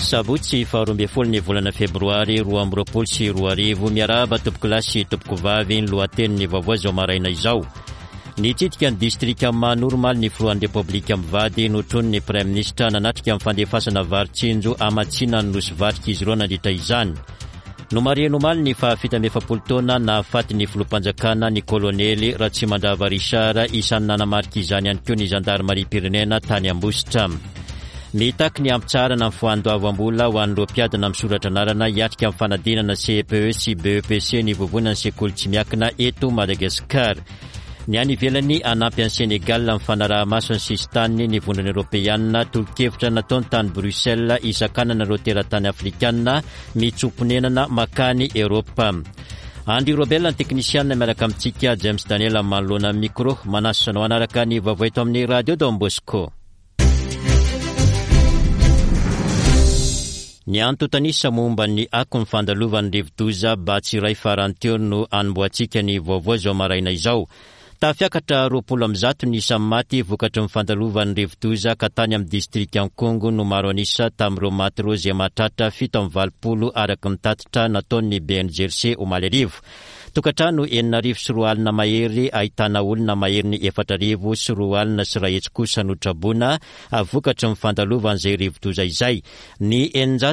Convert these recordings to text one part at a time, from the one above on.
Sabotsy 12 volana febroary 2024 miarahaba tompoko lahy sy tompoko vavy ny lohatenin'ny vaovao zao maraina izao. Nitsidika ny distrika Manormal ny filohan'ny Repoblika mivady notrony ny Prime Ministre nanatrika amin'ny fandefasana varitsinjo amatsiana ny nosy-vatrika izy ireo nandritra izany. Nomarie-nomaly ny fahafitambefapolo taona nahafaty ny filoham-panjakana ny kolonely Ratsimandrava Richard isan'ny nanamarika izany ihany koa ny Gendarmerie-pirenena tany Ambositra. Mitaky ny ampitsarana amin'ny foandoavam-bola ho an'ireo mpiadana misoratra anarana hiatrika amin'ny fanadinana CPE sy BEPC ny vovonana ny sekoly tsy miakina eto Madagasikara. Ny any ivelany anampy an'i Senegal amin'ny fanaraha-maso ny sisin-tany ny vondrona Européanina tolo-kevitra nataony tany Bruxelles isankanana ireo teratany Afrikanina mitsoponenana makany Eropa. Andy Robel ny teknisianina miaraka amintsika James Daniel manoloana micro manaso sanao anaraka ny vaovao eto amin'ny Radio Don Bosco. Ny antotanisa momba ny ako ny fandalovan'ny rivo-doza Batsiray faranteo no anomboantsika ny vaovao zao maraina izao. Tafiakatra 20 ny samy maty vokatry ny fandalovan'ny rivo-doza ka tany amin'ny distrika Ankongo no maro anisa tamin'ireo maty ireo izay mahatratra 720 araka ny tatitra nataon'ny BNGRC omaly arivo. Tokatrano 740 mahery ahitana olona mahery ny 440 sy rahetsy kosa notraboana vokatry ny fandalovan'izay rivo-doza izay. Ny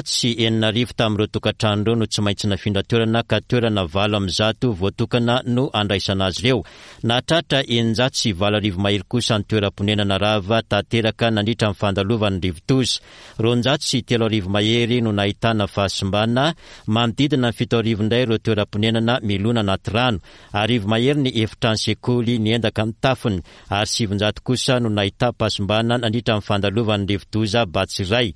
740 tamin'ireo tokatrano ireo no tsy maintsy nafindra toerana ka toerana 700 voatokana no andraisana azy ireo. Nahatratra 720 mahery kosa ny toeram-ponenana rava tanteraka nandritra ny fandalovan'ny rivo-doza. 230 mahery no nahitana fahasimbana manodidina 700 indray ireo toeram-ponenana milona anaty rano. 10 mahery ny efitrano sekoly niendaka amin'ny tafony ary 700 kosa no nahita fahasimbana nandritra ny fandalovan'ny rivo-doza Batsiray.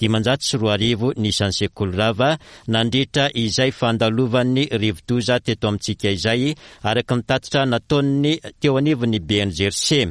520 ny isan'ny sekoly rava nandritra izay fandalovan'ny rivo-doza teto amintsika izay araka ny tatitra nataony teo anivon'ny BNGRC.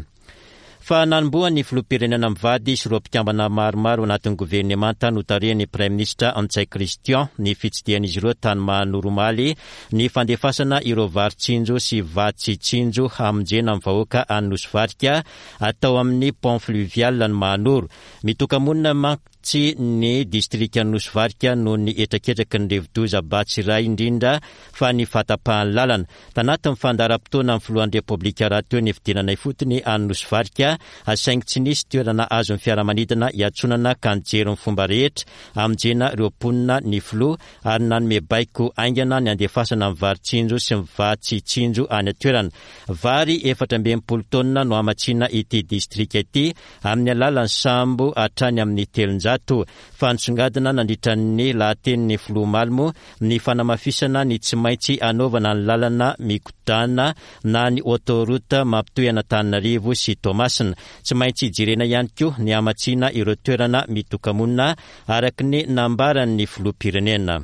Fa nanomboan'ny filoham-pirenena mivady sy ireo mpikambana maromaro anatin'ny governemanta notarihany Prime Ministre Antsay Christian ny fitsidihan'izy ireo tany Manormaly ny fandefasana ireo varitsinjo sy vatsitsinjo hamonjena amin'ny vahoaka any Nosy-Vatrika atao amin'ny pont fluvial ny Manoro. Mitoka-monina tsy ny distrika Nosy-Vatrika no ny etraketraky ny rivo-doza Batsiray indrindra fa ny fatapahan'ny lalana. Tanatin'ny fandaharam-potoana amin'ny filohan'ny Repoblika raha teo ny fidinana fotony any Nosy-Vatrika saingy tsy nisy toerana azon'ny fiaramanidina hiatsonana ka nijery ny fomba rehetra hamonjena ireo mponina ny filoha ary nanome baiko aingana ny andefasana amin'ny varitsinjo sy ny vatsitsinjo any atoerana. Vary 420 taona no amatsiana ity distrika ity amin'ny alalan'ny sambo hatrany amin'ny 300. Fa nisongadina nandritra ny lahatenin'ny filoha Malmo ny fanamafisana ny tsy maintsy anaovana ny lalana mikodana na ny autoroute mampitoy Antananarivo sy Tomasina. Tsy maintsy jirena ihany koa ny amatsiana ireo toerana mitoka-monina araka ny nambaran'ny filoham-pirenena.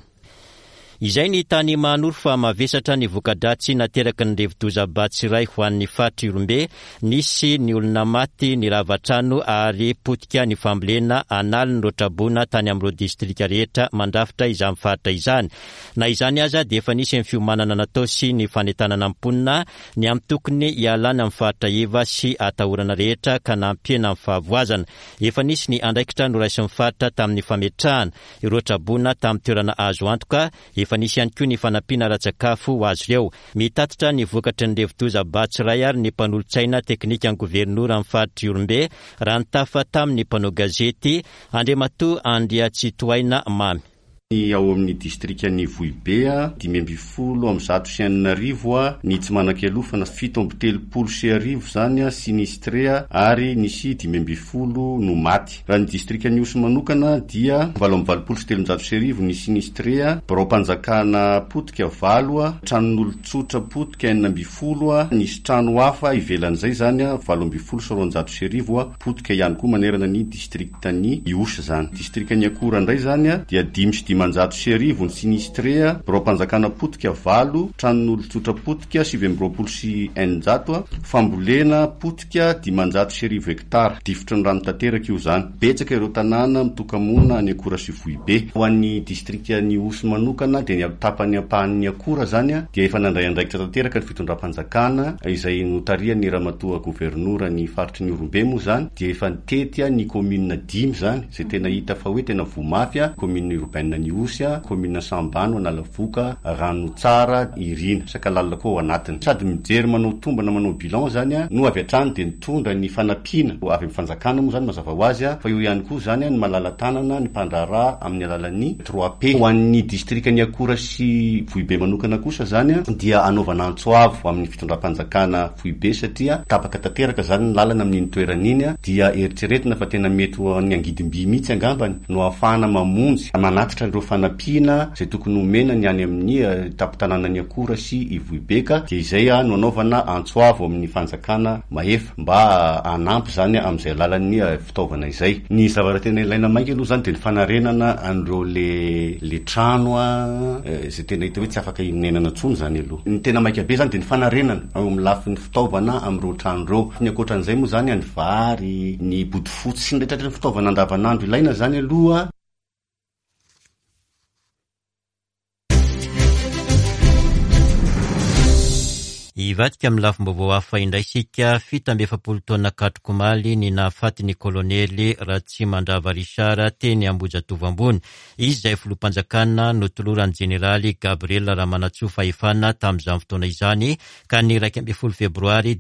Izay ny tany Manoro fa mavesatra ny voka-dratsy nateraka ny rivo-doza Batsiray ho an'ny fatra Irombe. Nisy ny olona maty ny ravatrano ary potika ny fambolena analy ny rotraboana tany amin'ireo distrika rehetra mandrafitra izany fatra izany. Na izany aza dia efa nisy ny fiomanana natao sy ny fanentanana amponina ny amin'ny tokony hialana amin'ny fatra iva sy atahorana rehetra ka nampiena amin'ny fahavoazana. Efa nisy ny andraikitra noraisin'ny fatra tamin'ny fametrahana ireo rotraboana tamin'ny toerana azo antoka. Efa nisy ihany koa ny fanampiana ratsakafo ho azy ireo. Mitatitra ny vokatry ny rivo-doza Batsiray ary ny mpanolotsaina teknika ny gouvernoura amin'ny fatra Irombe raha nitafa tamin'ny mpanao gazety Andriamatoa Andriatsitoaina Mamy. Ao amin'ny distrikan'ny Vohibea 520 amin'ny 190 ny tsy manan-kelofa na 730 zany sinistrea ary nisy 520 no maty. Raha ny distrikan'ny Osy manokana dia 730 ny sinistrea, barao-panjakana potika 20, tranon'olon-tsotra potika 420, nisy trano hafa ivelan'izay zany 720 potika ihany koa manerana ny distriktany Osy zany. Distrikan'ny Akora indray zany dia 5 dimanjato sy arivo ny sinistrea, birao-panjakana potika 8, tranon'olon-tsotra potika 720 sy 100, fambolena potika dimanjato sy arivo hektara, difotry ny rano tanteraka io zany. Betsaka ireo tanàna mitokamona ny akora sy vohibe. Ho an'ny distrikta ny Osy manokana dia ny tapany ampahan'ny akora zany dia efa nandray andraikitra tanteraka ny fitondram-panjakana izay notarian'ny ramatoa gouvernoura ny faritry ny Orombe moa zany dia efa nitety ny commune 10 zany izay tena hita fa hoe tena vomafy commune urbaine ny Osy, commune Sambano, Analavoka, Ranotsara, Irina, Sakalalina koa ao anatiny. Sady mijery manao tombana manao bilan zany no avy hatrany dia nitondra ny fanampiana avy amin'ny fanjakana moa zany mazava ho azy fa io ihany koa zany ny malala-tanana ny mpandrarà amin'ny alalan'ny 3P. Ho an'ny distrikany akora sy vohibe manokana kosa zany dia anaovana antsoavo amin'ny fitondram-panjakana vohibe satria tapaka tanteraka zany ny lalana amin'iny toeran'iny dia eritreretina fa tena mety ny angidimby mihitsy angambany no ahafahana mamonjy manatitra ireo fanampiana izay tokony homena ny any amin'ny tapitanànany akora sy ivohibeka dia izay no anaovana antsoavo amin'ny fanjakana mahefa mba anampy zany amin'izay alalan'ny fitaovana izay. Ny zavatra tena ilaina mainka aloha zany dia ny fanarenana an'ireo le trano izay tena hita hoe tsy afaka hinenana tsony zany aloha. Ny tena maika be zany dia ny fanarenana ao amin'ny lafin'ny fitaovana amin'ireo trano ireo. Ny ankoatran'izay moa zany ny vary, ny bodofotsy sy ny rehetraretra ny fitaovana andavanandro ilaina zany aloha. Ivadika amin'ny lafim-baovao hafa indray isika 7 taona Katrokomaly ny nahafaty ny kolonely Ratsimandrava Richard teny Ambojatova ambony. Izy izay filoham-panjakana notoloran'ny jeneraly Gabriel Ramanatsoa fahefana tamin'izany fotoana izany ka ny 12 febroary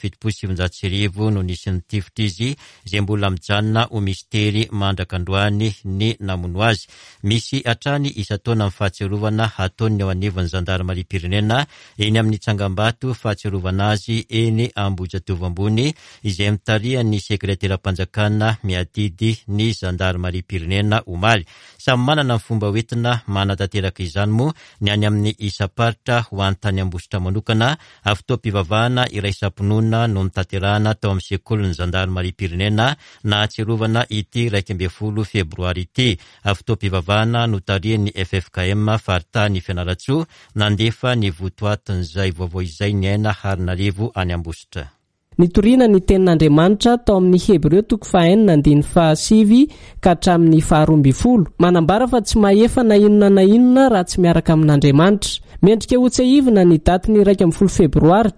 2017 no nisy nitifitra izy izay mbola mijanona ho misteri mandrakandroany ny namono azy. Misy hatrany isa-taona amin'ny fahatsiarovana ataony ao anivon'ny Zandarmariam-pirenena eny amin'ny Tsangambato fahatsiarovana azy eny Ambojatova ambony izay mitarihan'ny sekretera-panjakana miadidy ny Zandarmariam-pirenena omaly. Samy manana ny fomba hoentina manatanteraka izany moa ny any amin'ny isaparitra ho an-tany Ambositra manokana avy tao mpivavahana iray sampinona no nitanterahana tao amin'ny sekolin'ny Zandarmariam-pirenena na atsiarovana ity 12 febroary ity. Avy tao mpivavahana no tarihan'ny FFKM faritany Fianaratsoa nandefa ny votoatin'izay vaovao izay ny aina Harinarivo any Ambositra. Nitoriana ny tenin'Andriamanitra tao amin'ny Hebreo 4:9 ka hatramin'ny 12 manambara fa tsy mahefa na inona raha tsy miaraka amin'Andriamanitra. Mendrika ho tsaivina ny daty ny 12 febroary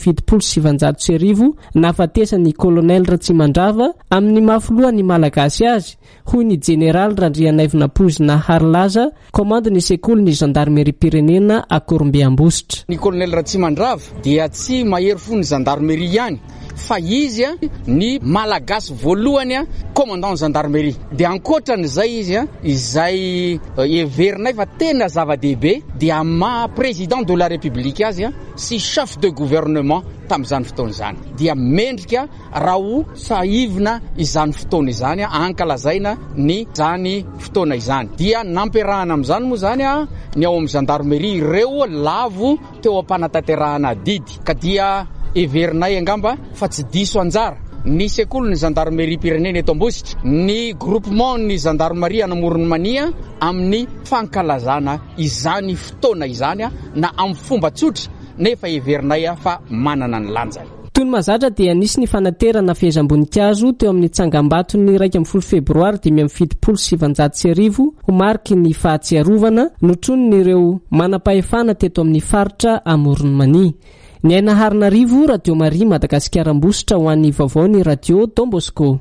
2017 nahafatesany kolonely Ratsimandrava amin'ny mafilohan'ny malagasy azy hoy ny jeneraly Randrianaivina Pozina Harlaza, komandany sekolin'ny Zandarmeriam-pirenena a Korombe Ambositra. Ny kolonely Ratsimandrava dia tsy mahery fo ny Zandarmeria ihany fa izy ny malagasy voalohany commandant gendarmerie dia ankoatran'izay izy izay everinay fa tena zava-dehibe dia président de la république azy sy chef de gouvernement tamin'izany fotoana izany dia mendrika raha ho saivina izany fotoana izany ankalazaina ny zany fotoana izany dia namperahana amin'izany moa zany ny ao amin'ny gendarmerie ireo lavo teo am-panatanterahana didy ka dia everinay angamba fa tsy diso anjara ny sekolin'ny Zandarmeriam-pirenena eto Ambositra ny groupement ny Zandarmarie anamorony mania amin'ny fankalazana izany fotoana izany na amin'ny fomba tsotra nefa everinay fa manana ny lanjany. Toy ny mazatra dia nisy ny fanaterana fehezam-boninkazo teo amin'ny Tsangambato ny 12 febroary 2017 ho mariky ny fahatsiarovana notronon'ireo manam-pahefana teto amin'ny faritra Amorony Mania. Ny aina Harinarivo, Radio Maria Madagasikara Ambositra ho an'ny vaovaony Radio Don Bosco.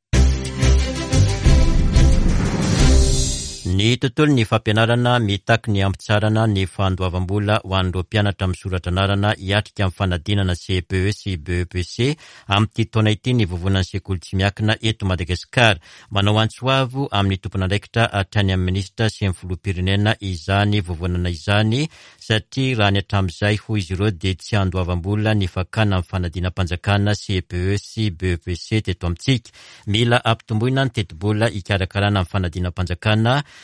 Ny tontolo ny fampianarana mitaky ny ampitsarana ny fandoavam-bola ho an'ireo mpianatra amin'ny soratra anarana hiatrika amin'ny fanadinana CPE sy BEPC amin'ity taona ity ny vovonan'ny sekoly tsy miakina eto Madagasikara. Manao antsoavo amin'ny tompon'andraikitra hatrany amin'ny minisitra sy amin'ny filoham-pirenena izany vovonana izany satria raha ny hatramin'izay hoy izy ireo dia tsy andoavam-bola ny fakana amin'ny fanadinam-panjakana CPE sy BEPC teto amintsika. Mila ampitomboina ny teti-bola hikarakarana amin'ny fanadinam-panjakana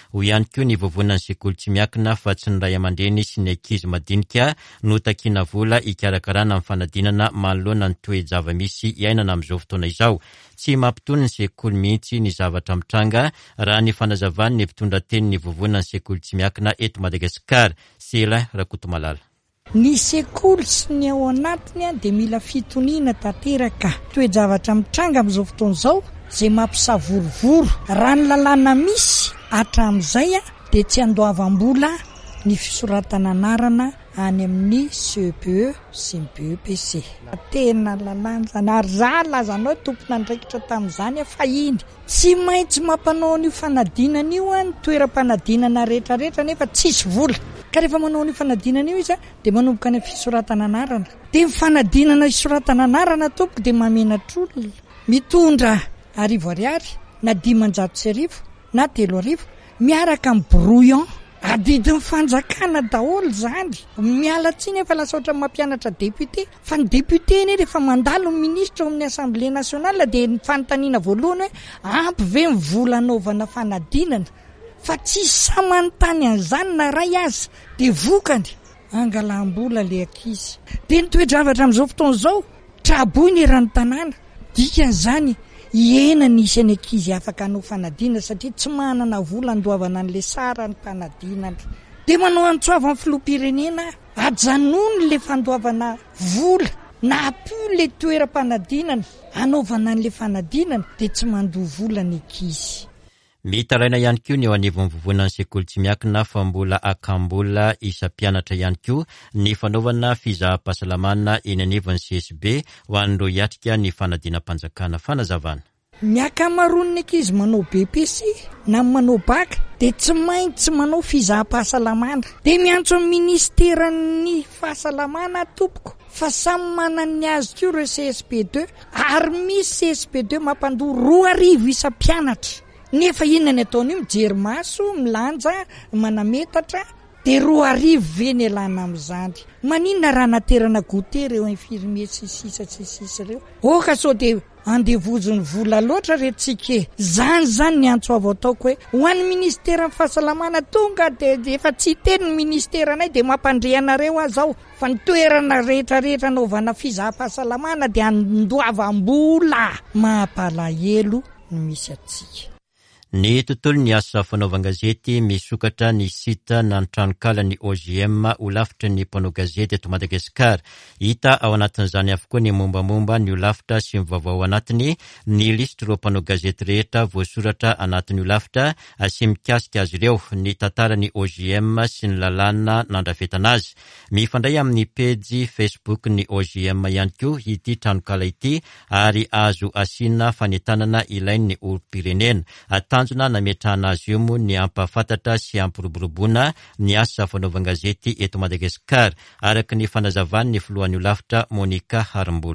ho ihany koa ny vovonany sekoly tsy miakina fa tsy ny ray aman-dreny sy ny ankizy madinika no takiana vola ikarakarana amin'ny fanadinana manoloana ny toe-java-misy iainana amin'izao fotoana izao. Tsy mampitony ny sekoly mihitsy ny zavatra mitranga raha ny fanazavany ny mpitondra teny ny vovonany sekoly tsy miakina eto Madagasikara. Sela Rakotomalala. Ny sekoly sy ny ao anatiny dia mila fitoniana tanteraka. Toe-javatra mitranga amin'izao fotoana izao izay mampisavorovoro. Raha ny lalàna misy hatramin'izay dia tsy andoavam-bola ny fisoratana anarana any amin'ny CPE sy ny BEPC. Tena lalàna zany ary zaho lazanao tompona andraikitra tamin'izany fa iny tsy maintsy mampanao ny fanadinana io ny toeram-panadinana rehetrarehetra nefa tsisy vola. Ka rehefa manao ny fanadinana io izy dia manomboka ny fisoratana anarana. Dia ny fanadinana fisoratana anarana tompoko dia mamenatra olona mitondra 10 ariary na 500 na 3 miaraka amin'ny brouillon adidin'ny fanjakana daholo zany. Miala tsiny efa lasa ohatran'ny mampianatra député fa ny député iny rehefa mandalo ny ministre amin'ny Assemblée nationale dia ny fanontaniana voalohany hoe ampy ve ny vola anaovana fanadinana fa tsy samantany an'izany na ray aza dia vokany angalam-bola le ankizy. Dia ny toe-javatra amin'izao fotoana izao traboy ny eran-tanàna dikan'izany hiena nisy any ankizy afaka hanao fanadinana satria tsy manana vola andoavana an'le sara ny fanadinana. Dia manao antsoava amin'ny filoham-pirenena ajanony le fandoavana vola na apo le toeram-panadinana anaovana an'le fanadinana dia tsy mandoa vola ny ankizy. Mitaraina ihany koa ny eo anivon'ny vovonany sekoly tsy miakina fa mbola akambola isa-pianatra ihany koa ny fanaovana fizaham-pahasalamana eny anivon'ny CSB ho an'ireo hiatrika ny fanadinam-panjakana. Fanazavana. Ny akamaroan'ny ankizy manao BEPC na manao BAC dia tsy maintsy manao fizaham-pahasalamana. Dia miantso amin'ny ministeran'ny fahasalamana tompoko fa samy manana ny azy koa ireo CSP2 ary misy CSP2 mampandoa 2,000 isa-pianatra. Nefa inona ny ataony mijery maso, milanja, manametatra dia 2,000 ve ny alana amin'izany. Maninona raha naterana gote ireo infirmier sy sisa ireo? Ka sao dia andevozony vola loatra retsika. Zany ny antsoava ataoko hoe ho an'ny ministeran'ny fahasalamana tonga dia efa tsy teny ny ministeranay dia mampandrianareo azaho fa ny toerana rehetrarehetra anaovana fizaham-pahasalamana dia andoavam-bola mampalahelo no misy atsika. Ny tontolo ny asa fanaovan-gazety misokatra ny sita na ny tranokala ny OGM ho lafitra ny mpanao gazety eto Madagasikara. Hita ao anatin'izany avokoa ny mombamomba ny olafitra sy mivavao anatiny ny listy ireo mpanao gazety rehetra voasoratra anatin'ny olafitra sy mikasika azy ireo ny tantara ny OGM sy ny lalàna nandrafetana azy. Mifandray amin'ny pejy Facebook ny OGM ihany koa ity tranokala ity ary azo asiana fanentanana ilain'ny olom-pirenena. Tanjona nametrahana azy io moa ny ampahafantatra sy ampiroboroboana ny asa fanaovan-gazety eto Madagasikara araka ny fanazavany ny filohan'ny olafitra Monica Harimbola.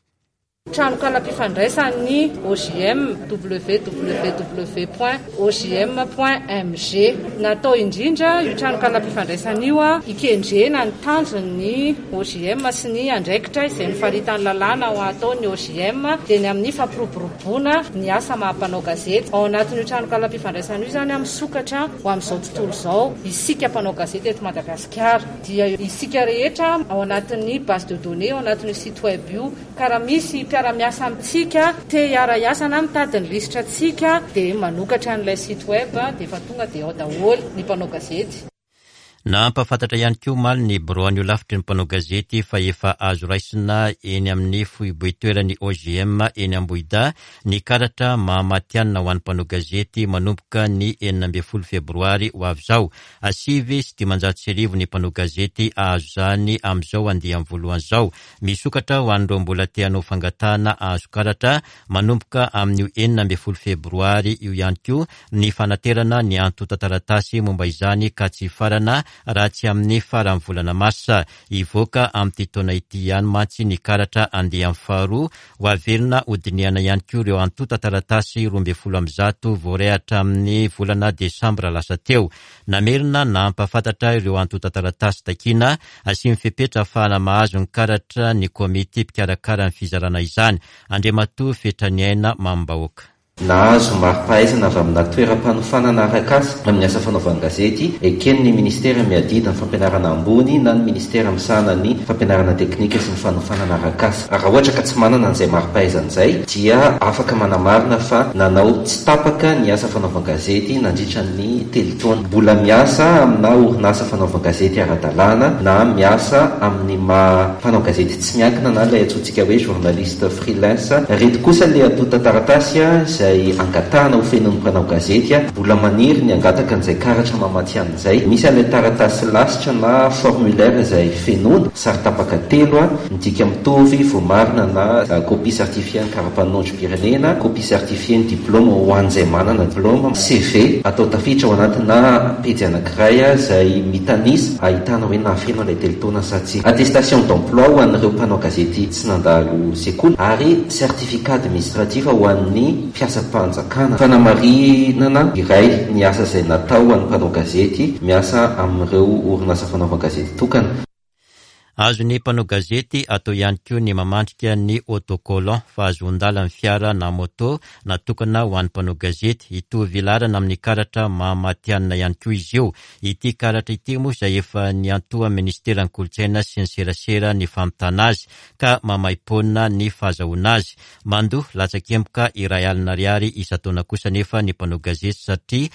Tranokala-pifandraisan'ny OGM www.ogm.mg natao indrindra io tranokala-pifandraisana io ikendrena ny tanjon'ny OGM sy ny andraikitra izay mifaritany lalàna ho ataon'ny OGM dia ny amin'ny fampiroboroboana ny asa mahampanao gazety. Ao anatin'io tranokala-pifandraisana io zany misokatra ho amin'izao tontolo izao isika mpanao gazety eto Madagasikara dia isika rehetra ao anatin'ny base de données ao anatin'ny site web io ka raha misy miasa amintsika te hiara-iasa na mitady ny lisitra atsika dia manokatra an'ilay site web dia efa tonga dia ao daholo ny mpanao gazety. Na ampahafantatra ihany koa maly ny bureau-ny olafitry ny mpanao gazety fa efa azo raisina eny amin'ny foiboitoeran'ny OGM eny Ambohida ny karatra mahamatianina ho an'ny mpanao gazety manomboka ny 9 febroary ho avy izao. 5,700 ny mpanao gazety azo zany amin'izao andiam voalohany izao. Misokatra ho an'ireo mbola te hanao fangatahana azo karatra manomboka amin'ny 9 febroary io ihany koa ny fanaterana ny antotan-taratasy momba izany ka tsy farana raha tsy amin'ny faran'ny volana Marsa. Ivoaka amin'ny taona ity ihany mantsy ny karatra andeha amin'ny faharoa ho averina hodiniana ihany koa ireo antotan-taratasy 12 voarehatra amin'ny volana Desambra lasa teo. Namerina na ampahafantatra ireo antotan-taratasy takina sy mifepetra ahafahana mahazo ny karatra ny komite mpikarakara ny fizarana izany. Andriamatoa Fetraniaina Mambahoaka. nahazo mari-pahaizana avy amina toeram-panofanana arak'asa amin'ny asa fanaovana gazety ekeny ny ministera miadida ny fampianarana ambony na ny ministera misahana ny fampianarana teknika sy ny fanofanana arak'asa. Raha ohatra ka tsy manana an'izay mari-pahaizana izay dia afaka manamarina fa nanao tsy tapaka ny asa fanaovana gazety nandritra ny telotona, mbola miasa amina orinasa fanaovana gazety ara-dalàna na miasa amin'ny fanao gazety tsy miankina na ilay atsotsika hoe journaliste freelance. Reto kosa le atota taratasy izay angatahana ho fenon'ny mpanao gazety mbola maniry ny angataka an'izay karatra mamatiana izay. Misy an'ilay taratasy lasitra na formulaire izay fenona sary tapaka 3 midika mitovy voamarina na copie certifiée ny karapanondro-pirenena, copie certifiée ny diplôme ho an'izay manana diplôme, CV atao tafiditra ao anatina pejy anankiray izay mitanisa ahitana hoe nahafeno ilay telotona sa tsy. Attestation d'emploi ho an'ireo mpanao gazety tsy nandalo sekoly ary certificat administratif ho an'ny mpiasa-panjakana fanamarinana iray ny asa izay natao ho an'ny mpanao gazety miasa amin'ireo orinasa fanaovana gazety tokana. Azo ny mpanao gazety atao ihany koa ny mamandrika ny autocollant fa azo ondala ny fiara na moto natokana ho an'ny mpanao gazety. Hitovy larana amin'ny karatra mamatianina ihany koa izy io. Ity karatra ity moa izay efa niantoa ministera ny kolotsaina sy ny serasera ny famitana azy ka mamaimpona ny fahazahoana azy. Mandoa latsakempoka R1,000 isan-taona kosa nefa ny mpanao gazety satria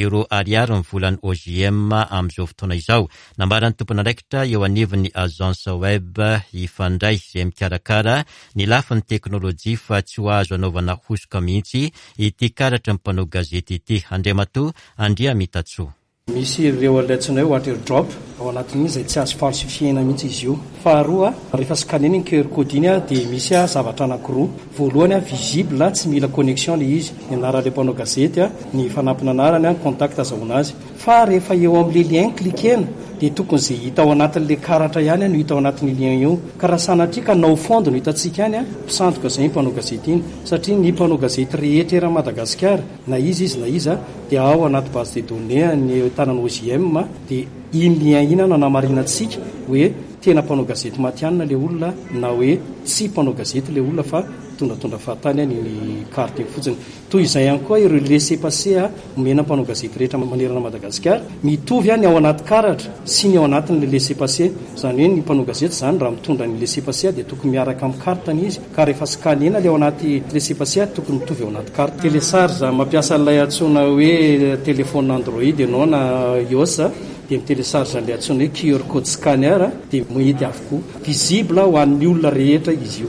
R0 ny volan'ny OGM amin'izao fotoana izao. Nambaran'ny tompon'andraikitra eo anivon'ny agence web ifandray izay mikarakara ny lafin'ny teknôlôjia fa tsy ho azo anaovana hosoka mihitsy ity karatra mpanao gazety ity. Andriamatoa Andria Mitatsoa. Misy ireo alatsina hoe water drop ao anatin'iny izay tsy azo falsifiena mihitsy izy io. Faharoa, rehefa scanner ny QR code iny dia misy zavatra anankiroa. Voalohany visible tsy mila connexion le izy, ny anaran'ilay mpanao gazety, ny fanampina anarany, contact azahoana azy. Fa rehefa eo amin'ilay lien klikena dia tokony izay hita ao anatin'ilay karatra ihany no hita ao anatin'ny lien io. Ka raha sanatria ka nao fondo no hitantsika ihany mpisandoka izay mpanao gazety iny satria ny mpanao gazety rehetra era Madagasikara na izy na iza dia ao anaty base de données ny tanany OGM dia iny lien iny no anamarinantsika hoe tena mpanao gazety matianina le olona na hoe tsy mpanao gazety le olona fa tondratondra fahatany ny carte fotsiny. Toy izay ihany koa ireo laissez-passer omena mpanao gazety rehetra manerana Madagasikara mitovy any ao anaty karatra sy ny ao anatin'ny laissez-passer. Izany hoe ny mpanao gazety zany raha mitondra ny laissez-passer dia tokony miaraka amin'ny kartany izy ka rehefa scanena le ao anaty laissez-passer tokony mitovy ao anaty carte. Télécharge mampiasa ilay antsoina hoe téléphone Android ianao na iOS dia mitélésarge ilay antsoina hoe QR code scanner dia mety avokoa visible ho an'ny olona rehetra izy io.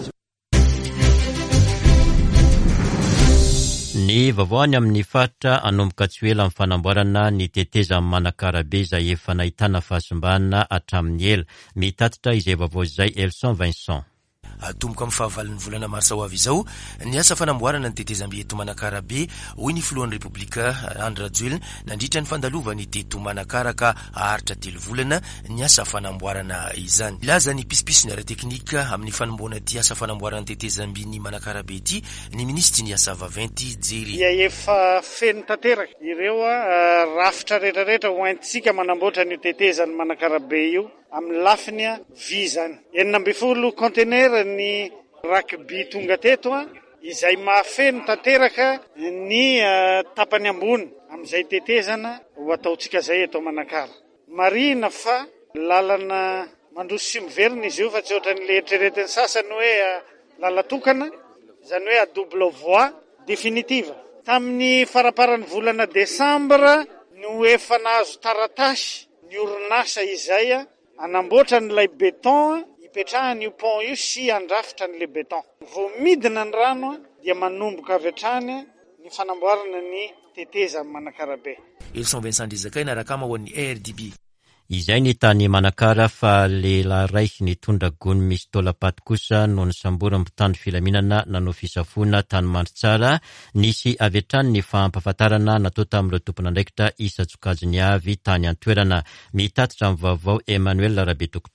Ny vavaoany amin'ny faritra anomboka tsy ela amin'ny fanamboarana ny teteza amin'ny Manakarabe izay efa nahitana fahasimbana hatramin'ny ela. Mitatitra izay vavao izay Elson Vincent. Tomboka amin'ny fahavalon'ny volana marsa ho avy izao ny asa fanamboarana ny tetezamby eto Manakarabe hoy ny filohan'ny Repoblika Andry Rajoelina nandritra ny fandalovany teto Manakaraka aharitra 3 volana ny asa fanamboarana izany. Ilaza ny pisipisy ny ara-teknika amin'ny fanomboana ty asa fanamboarana tetezamby ny Manakarabe ity ny ministry ny asa vaventy Jery. Ia efa feno tanteraka ireo rafitra rehetrarehetra hoentintsika manamboatra ny tetezan'ny Manakarabe io amin'ny lafiny vizany 12 conteneur ny rugby tonga teto izay mahafeno tanteraka ny tapany ambony amin'izay tetezana ho ataotsika zay eto Manakara. Marina fa lalana mandroso sy miverina izy io fa tsy ohatran'ny eritreretin'ny sasany hoe lalatokana izany hoe à double voie définitive. Tamin'ny faraparan'ny volana Desambra no efa nahazo taratasy ny orinasa izay anamboatra n'ilay beton ipetrahany io pont io sy andrafitra n'ilay beton. Vao midina ny rano dia manomboka avy hatrany ny fanamboarana ny teteza Manakarabe. Elson Vincent Dizakay narakama ho an'ny RDB. Izay ny tany Manakara fa lehilahy ray nitondra gony misy taolapaty kosa no nisambora mitandro filaminana nanao fisafona tany Mandritsara nisy avy hatrany ny fampafatarana natao tamin'ireo tompon'andraikitra isa tsokajiny avy tany an-toerana. Mitatitra amin'ny vaovao Emmanuel Rabe Tokotany.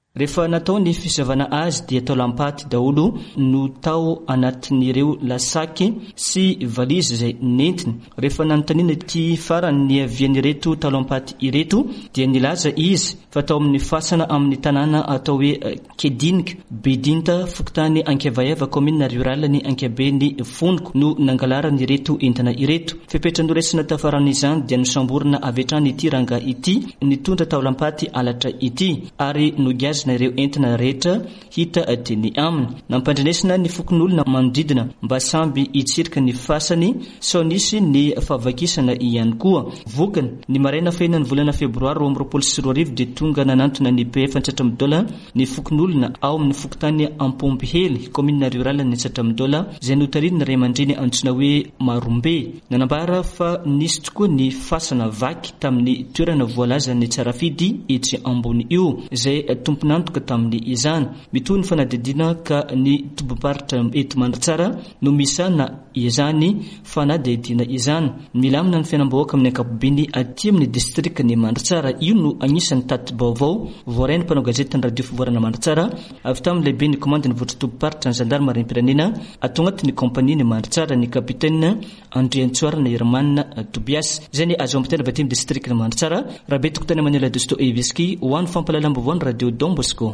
Rehefa natao ny fisavana azy dia tao lampaty daholo no tao anatin'ireo lasaky sy valizy izay nentiny. Rehefa nanontaniana ity farany ny avian'ireto tao lampaty ireto dia nilaza izy fa tao amin'ny fasana amin'ny tanàna atao hoe Kedinika, Bedinta, Fokotany, Ankavayava, komina rurale ny Ankabe ny Fonoko no nangalarany ireto entana ireto. Fepetranoresina tafaran'izany dia nisamborina avy hatrany ity ranga ity nitondra tao lampaty alatra ity ary nogazina ireo entana rehetra hita teny aminy. Nampandrenesina ny fokon'olona manodidina mba samby hitsirika ny fasany sao nisy ny fahavakisana ihany koa. Vokany ny maraina fahinany volana febroary 2024 dia tonga nanantona ny $700 ny fokon'olona ao amin'ny Fokotany Ampompihely, komina rurale ny $700 izay notarin'ny ray aman-dreny antsoina hoe Marombe. Nanambara fa nisy tokoa ny fasana vaky tamin'ny toerana voalaza ny Tsarafidy etsy ambony io izay tomponantoka tamin'ny izany. Mitohy ny fanadidina ka ny toboparitra eto Mandratsara no misana izany fanadidina izany. Milamina ny fiainam-bahoaka amin'ny ankapobeny aty amin'ny distrikta ny Mandratsara. Io no anisany taty-baovao voarainy mpanao gazety ny radio fivoarana Mandratsara avy tamin'ny lehibe ny komandiny votra toboparitra ny zandarmarim-pirenena atao anatin'ny kompania ny Mandratsara ny kapitaine Andriantsoarana Hermanina Tobias. Izay ny azo ampitena baty amin'ny distrikta ny Mandratsara. Rabe tokotany Manela Dosto Eviski ho an'ny fampalalam-baovao ny radio Don Bosco.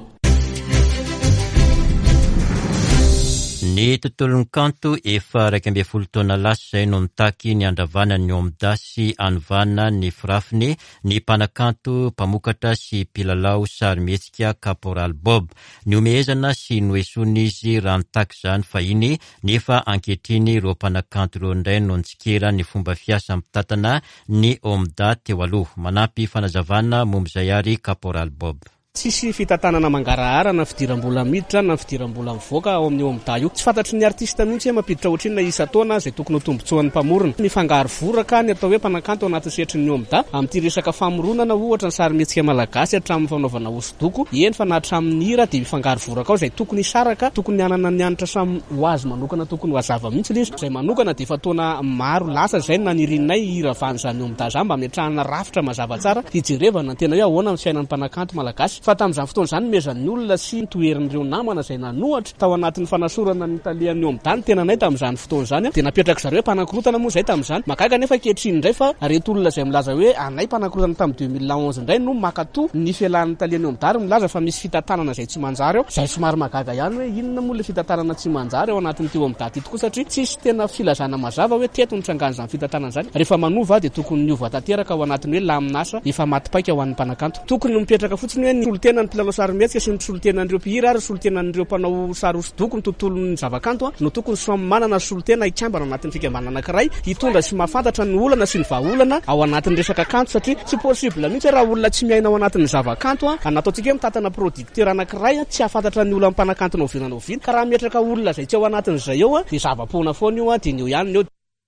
Ny tontolon'ny kanto efa 12 taona lasa izay no mitaky ny andravana ny omdasy anovana ny firafiny ny mpanakanto mpamokatra sy mpilalao sarimihetsika Caporal Bob. Ny omehezana sy noesony izy raha nitaky izany fahiny nefa ankehitriny ireo mpanakanto ireo indray no nitsikera ny fomba fiasa mitantana ny omda teo aloha. Manampy fanazavana momba izay ary Caporal Bob. Tsisy fitantanana mangarahara na fidiram-bola miditra na fidiram-bola mivoaka ao amin'ny omda io. Tsy fantatry ny artista mihitsy mampiditra ohatriny na isa taona izay tokony ho tombotsoan'ny mpamorona. Ny fangaro voraka ny atao hoe mpanakanto anaty sehatry ny omda amin'ity resaka famoronana ohatra ny sarimihetsika malagasy hatramin'ny fanaovana hosodoko. Eny fa na hatramin'ny hira dia mifangaro voraka ao izay tokony saraka, tokony hanana ny anitra samy ho azy manokana, tokony ho azava mihitsy izy. Izay manokana dia efa taona maro lasa izay nanirinay hira van'izany omda zany mba ametrahana rafitra mazava tsara hijerevana tena hoe ahoana ny fiainan'ny mpanakanto malagasy. Fa tamin'izany fotoana izany mezan'ny olona sy toerin'ireo namana izay nanohatra tao anatin'ny fanasorana ny talian'ny omdany tena nay tamin'izany fotoana izany dia napetraka zareo mpanakorotana moa izay tamin'izany. Makaga nefa kehitriny indray fa reto olona izay milaza hoe anay mpanakorotana tamin'ny 2011 indray no makatoa ny fialan'ny talian'ny omdany milaza fa misy fitantanana izay tsy manjary ao. Izay somary magaga ihany hoe inona moa le fitantanana tsy manjary ao anatin'ny teo omda ity tokoa satria tsisy tena filazana mazava hoe teto nitrangana izany fitantanana izany. Rehefa manova dia tokony niova tanteraka ao anatin'ny hoe laminasa efa matipaika ho an'ny mpanakanto. Tokony mipetraka fotsiny hoe ny solotena ny mpilalao sarimihetsika sy ny solotena mpihira ary solotena n'ireo mpanao sary hosodoko ny tontolo ny zavakanto no tokony samy manana solotena ikambana anatin'ny fikambanana anankiray hitondra sy mahafantatra ny olana sy ny vahaolana ao anatin'ny resaka kanto satria tsy possible mihitsy raha olona tsy miaina ao anatin'ny zavakanto anataontsika hoe mitantana producteur anankiray tsy hahafantatra ny olona mpanakanto naoviana naoviana ka raha miatraka olona izay tsy ao anatin'izay eo dia zava-pona foana io dia neo ihany eo.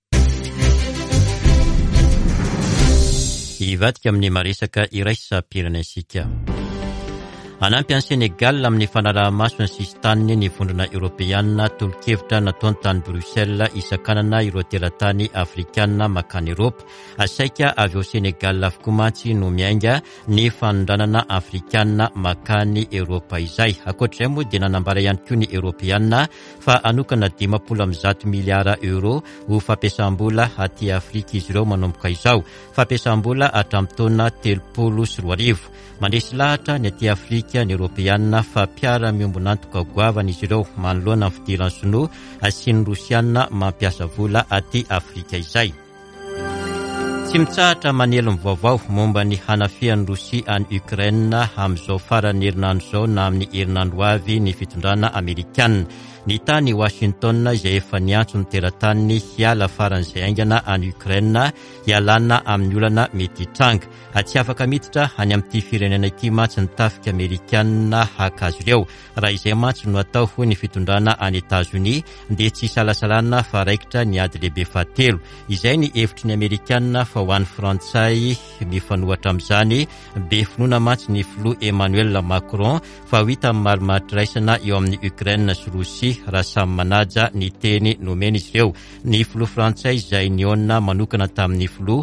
Ivadika amin'ny maresaka iraisam-pirenensika. Anampy an'i Sénégal amin'ny fanaraha-maso ny sistaniny ny vondrona Europeanina tolo-kevitra nataony tany Bruxelles isakanana ireo teratany Afrikanina makany Eropa. Asaika avy ao Sénégal avokoa mantsy no miainga ny fanondranana Afrikanina makany Eropa izay. Ankoatr'izay moa dia nanambara ihany koa ny Europeanina fa anokana 510 miliara euro ho fampiasam-bola aty Afrika izy ireo manomboka izao. Fampiasam-bola hatramin'ny taona 2024. Mandresy lahatra ny aty Afrika ny Europeanina fa piara miombonantoka goavana izy ireo manoloana ny fidirany sinoa asiany Rosianina mampiasa vola aty Afrika izay. Tsy mitsahatra manelo mivaovao momba ny hanafian'ny Rosia any Ukraine amin'izao farany herinandro izao na amin'ny herinandro avy ny fitondrana Amerikanina. Ny tany Washington izay efa niantso ny teratany hiala faran'izay aingana any Ukraine hialana amin'ny olana mety hitranga. Tsy afaka miditra any amin'ity firenena ity mantsy ny tafika Amerikanina haka azy ireo. Raha izay mantsy no atao ho ny fitondrana any Etats-Unis dia tsy salasalana fa raikitra ny ady lehibe fahatelo. Izay ny hevitry ny Amerikanina fa ho an'ny Frantsay mifanohatra amin'izany be finoana mantsy ny filoha Emmanuel Macron fa ho hita marimaritra raisana eo amin'ny Ukraine sy Rosia raha samy manaja ny teny nomena izy ireo. Ny filoha Frantsay izay niona manokana tamin'ny filoha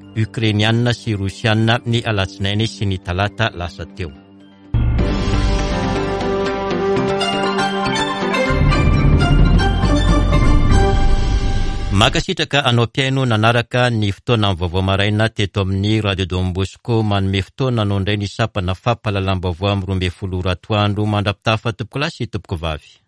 Ukrainianina sy Rosianina ny alatsinainy sy ny talata lasa teo. Makasitraka anao piaino nanaraka ny fotoana amin'ny vaovao maraina teto amin'ny Radio Don Bosco manome fotoana anao indray ny sapana fampahalalam-baovao amin'ny 12 ratoandro mandrapitafa topoko lahy sy topoko vavy.